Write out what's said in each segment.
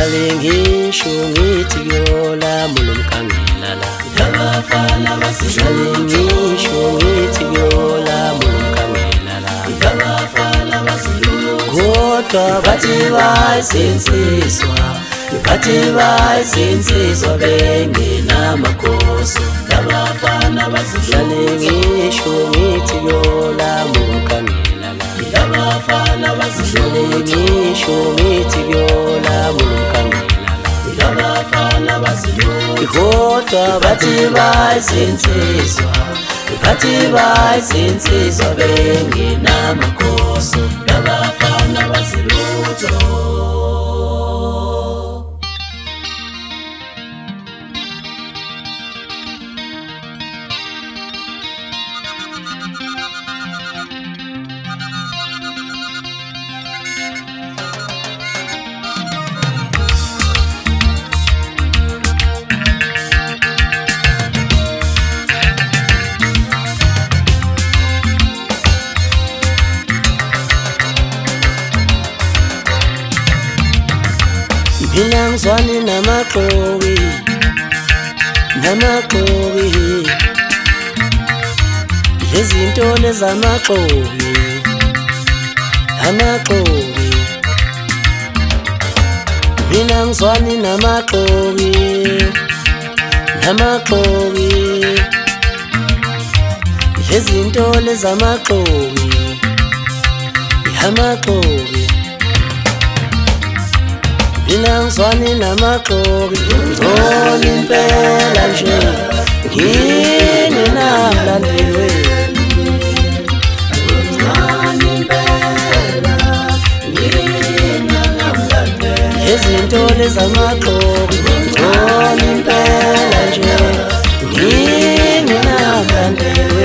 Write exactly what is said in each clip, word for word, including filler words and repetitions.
Ngihlale ngisho ngithi kuyola mulumkangela la Labafana Ngihlale ngisho ngithi kuyola mulumkangela la Labafana basilutho Kodwa bathi bayisinsizwa bathi bayisinsizwa bengenamakhosi Labafana Ngihlale ngisho ngithi kuyola mulumkangela la Labafana Ngihlale basilutho ngisho ngithi kuyola mulumkangela Labafana basilutho Kodwa bathi bayisinsizwa bathi bayisinsizwa bengenamakhosi Labafana basilutho Mina ngizwani namaqoki namaqoki lezinto lezamaqoki amaqoki Mina ngizwani namaqoki namaqoki lezinto lezamaqoki amaqoki Mina ngizwani namaqoki ngizona impela nje ngini namlandelwe Ngizwani impela ngini namlandelwe Izinto lezamaqoki ngizona impela nje ngini namlandelwe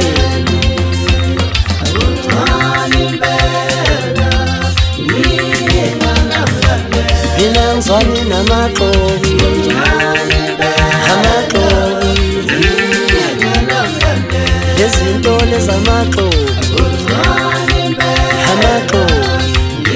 Ngizwani impela ngini namlandelwe Mina ngizwani namaqoki amaqoki Izinto lezamaqoki amaqoki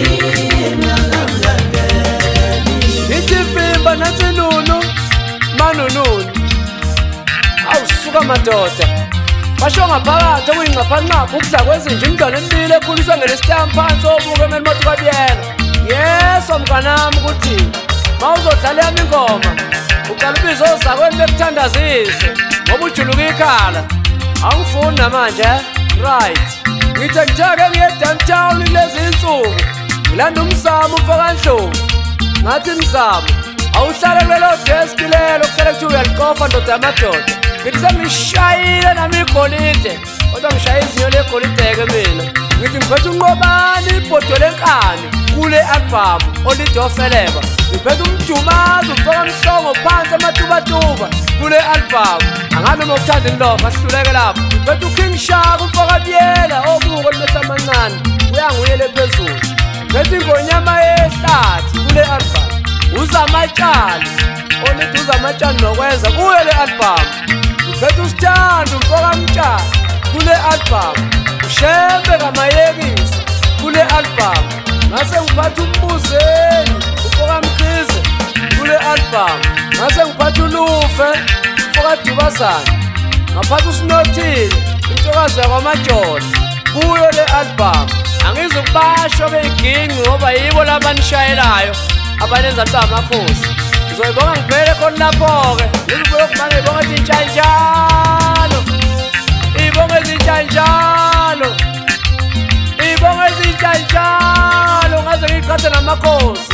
Itifimba natsinunu manununu awusuka madoda basho ngaphakathi okuyingqaphanqapha ukudla kwezinja imidlwane emibili ekhuliswe ngelesitam phansi obuke emeli matukabiyela yeso mkanami ukuthi ma uzodlala yami ingoma uqala ubizo ozakwenu bekuthandazise ngoba ujuluka ikhala awungifuni namanje right ngithe ngitheke ngiye-downtown kulezi insuku ngilanda umzamo umfaka ndlovu ngathi mzamo awuhlale kulelo deski lelo kuhlale kuthi uyalikofa ndoda yamadoda ngithi sengishayile nami igolide kodwa ngishaye izinyo legolide-ke mina ngithi ngiphethe unqobani ibhodo lenkani kule albhamu olidofeleba ngiphethe umdumazi ufaka mhlongo phansi amatubatuba kule albhamu angabe uma ukuthanda inlofa asihluleke lapho ngiphethe uking shark umfaka biyela obuko limehla amancane uyanguyele phezulu ngiphethe ingonyama yehlathi kule albhamu uzamatshani olithi uzamatshani nokwenza kuyo le albhamu ngiphethe usithando umfaka mtshani kule albhamu ushembe kamayekisa kule albhamu ngase ngiphatha umbuzeni umfoka mkhize kule albhamu ngase ngiphatha ulufe umfoka dubasana ngaphatha usinothile intokazi yakwamajola kuyo le albhamu angizukubasho beyigingi ngoba yibo labanishayelayo abanenza nto amakhosi ngizoyibonga ngiphele khona lapho-ke ngizibuye kumane yibonga ezintshanjalo iy'bonga ezintshanjalo iy'bonga ezintshanjalo ngaze ngiyiqhathe namakhosi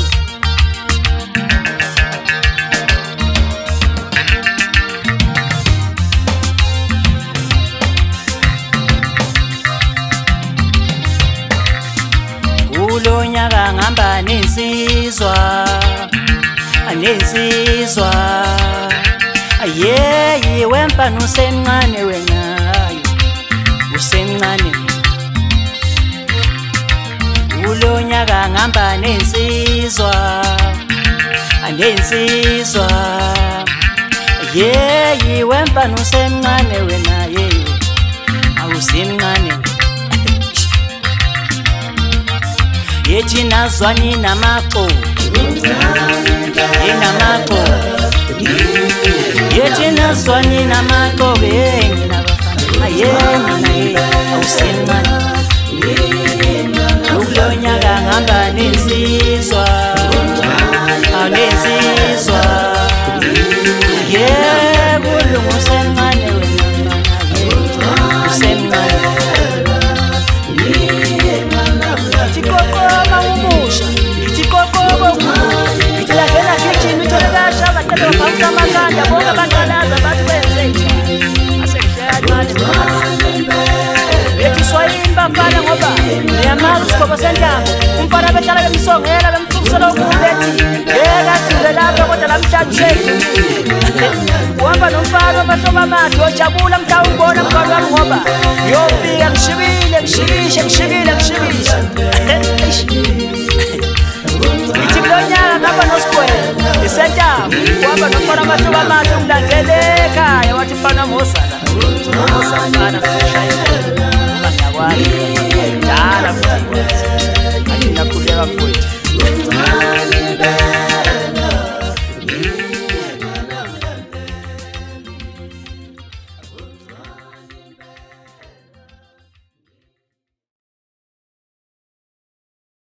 Kulo nyaka ngihamba nensizwa nensizwa ayeyi wemfana usemncane wenayo usemncane Kulo nyaka ngihamba nensizwa nensizwa ayeyi wemfana usemncane wenaye awusemncane yethi nazwani namaqo inamaqo yethi nazwani namaqo beni nabafana yena naye awusemncane ukulonyaka ngihamba nensizwa awunesizwa yebo usemncane wena usemncane Tikokoma umusha Tikokoma Itilagela kitchen Utolekasha Bakata wapauza makanda Boga bakalaza Batu wenze Asekishaya Beti swahimba mfana ngoba Niyamaru sikopo senjambo Umfana betala bemisongela Bemfusala ukubeti Yega sile lapha Kota la mchadu shefu Wamba nomfana Basoma mati Ojabula mta ubona Mfana ngoba Yopika mshibile Mshibishe Mshibile Mshibishe Itilonyaka ngaba noskwele Isenjambo Wamba nomfana Basoma mati Umlandeleka Yawati mfana mosala Mosala mfana